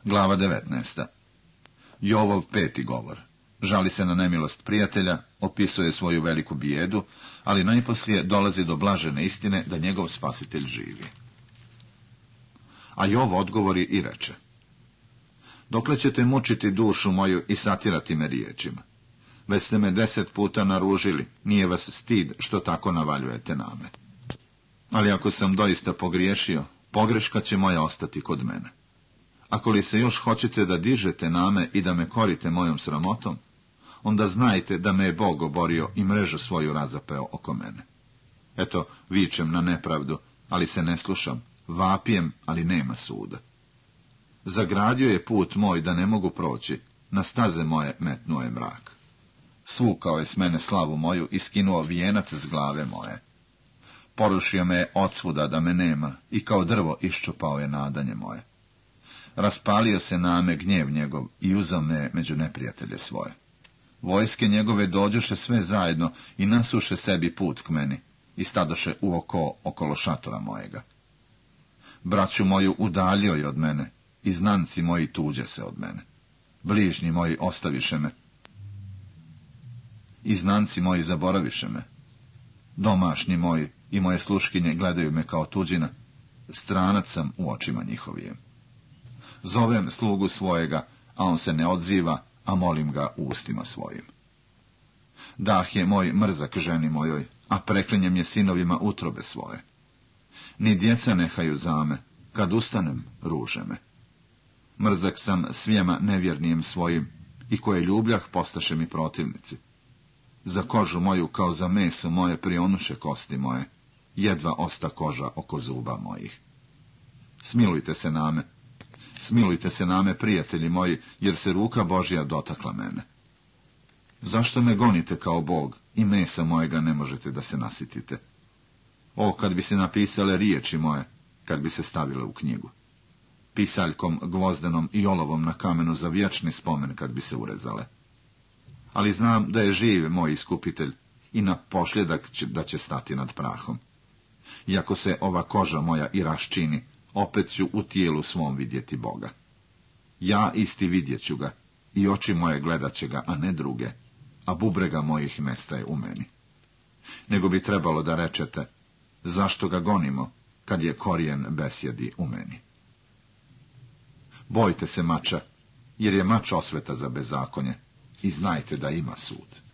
Glava 19. Jovov 5. govor. Žali se na nemilost prijatelja, opisuje svoju veliku bijedu, ali najposlije dolazi do blažene istine da njegov spasitelj živi. A Jov odgovori i reče: dokle ćete mučiti dušu moju i satirati me riječima? Već ste me 10 puta naružili, nije vas stid što tako navaljujete na me. Ali ako sam doista pogriješio, pogreška će moja ostati kod mene. Ako li se još hoćete da dižete na me i da me korite mojom sramotom, onda znajte da me je Bog oborio i mrežu svoju razapeo oko mene. Eto, vičem na nepravdu, ali se ne slušam, vapijem, ali nema suda. Zagradio je put moj da ne mogu proći, na staze moje metnuo je mrak. Svukao je s mene slavu moju i skinuo vijenac s glave moje. Porušio me je odsvuda da me nema i kao drvo iščupao je nadanje moje. Raspalio se na me gnjev njegov i uzeo me među neprijatelje svoje. Vojske njegove dođoše sve zajedno i nasuše sebi put k meni i stadoše u oko okolo šatora mojega. Braću moju udaljio je od mene i znanci moji tuđe se od mene. Bližnji moji ostaviše me i znanci moji zaboraviše me. Domašnji moji i moje sluškinje gledaju me kao tuđina, stranac sam u očima njihovijem. Zovem slugu svojega, a on se ne odziva, a molim ga ustima svojim. Dah je moj mrzak ženi mojoj, a preklinjem je sinovima utrobe svoje. Ni djeca nehaju za me, kad ustanem, ruže me. Mrzak sam svijema nevjernijem svojim, i koje ljubljah postaše mi protivnici. Za kožu moju kao za meso moje prionuše kosti moje, jedva osta koža oko zuba mojih. Smilujte se na me, prijatelji moji, jer se ruka Božja dotakla mene. Zašto me gonite kao Bog i mesa mojega ne možete da se nasitite? O, kad bi se napisale riječi moje, kad bi se stavile u knjigu. Pisaljkom gvozdenom i olovom na kamenu za vječni spomen kad bi se urezale. Ali znam da je živ moj iskupitelj i na posljedak da će stati nad prahom. Iako se ova koža moja i raščini, opet ću u tijelu svom vidjeti Boga. Ja isti vidjet ću ga, i oči moje gledat će ga, a ne druge, a bubrega mojih nestaje u meni. Nego bi trebalo da rečete, zašto ga gonimo, kad je korijen besjedi u meni. Bojte se mača, jer je mač osveta za bezakonje, i znajte da ima sud.